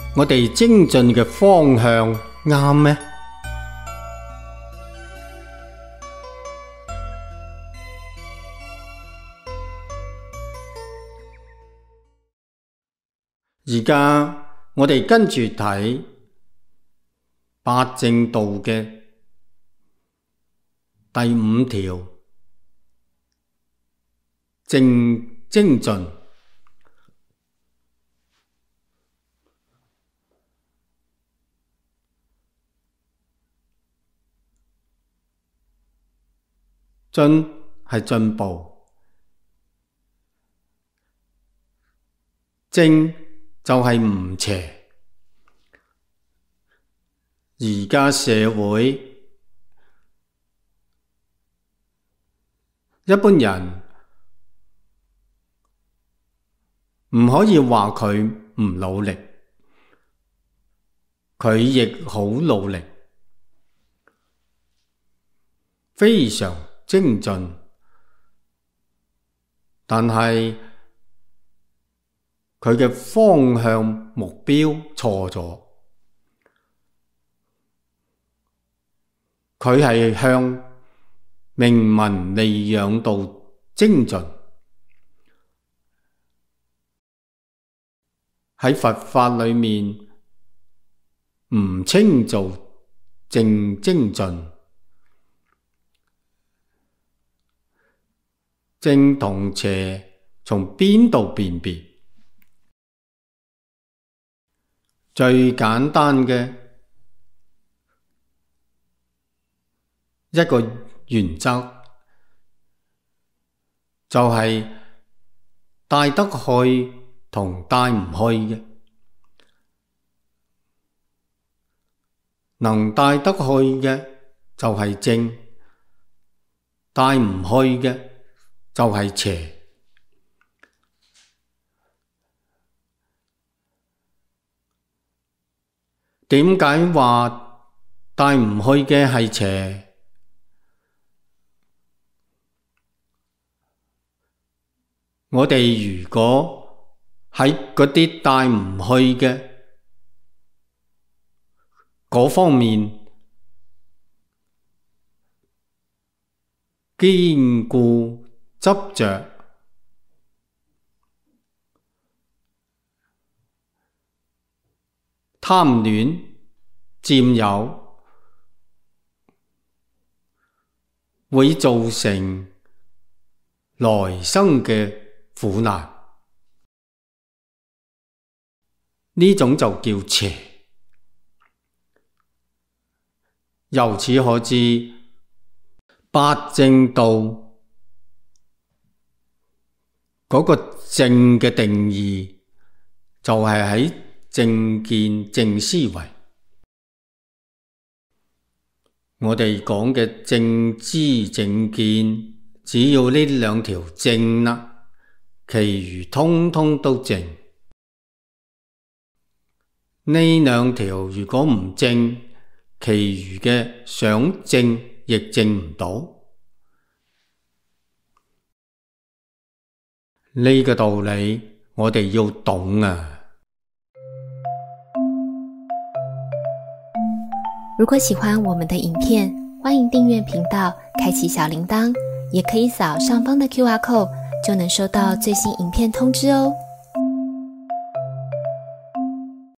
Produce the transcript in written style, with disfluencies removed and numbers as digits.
我哋精進嘅方向啱咩？而家我哋跟住睇八正道嘅第5條，精進。進係進步，正就係唔邪。而家社會一般人唔可以話佢唔努力，佢亦好努力，非常精進，但係佢嘅方向目標錯咗，佢係向明文利養道精進。喺佛法裏面唔稱做正精進，正同邪從邊度辨別？最簡單嘅一個原則就係帶得去同帶唔去嘅，能帶得去嘅就係正，帶唔去嘅就係邪。點解話帶唔去嘅係邪？我哋如果喺嗰啲帶唔去嘅嗰方面堅固執着，貪戀佔有，會造成來生嘅苦難，呢種就叫邪。由此可知，八正道嗰個正嘅定義就係喺正見正思維。我哋講嘅正知正見，只要呢2條正啦，其餘通通都正。呢2條如果唔正，其餘嘅想正亦正唔到。呢個道理我哋要懂啊！ 如果喜歡我們的影片，歡迎訂閱頻道，開啟小鈴鐺，也可以掃上方的QR code，就能收到最新影片通知哦。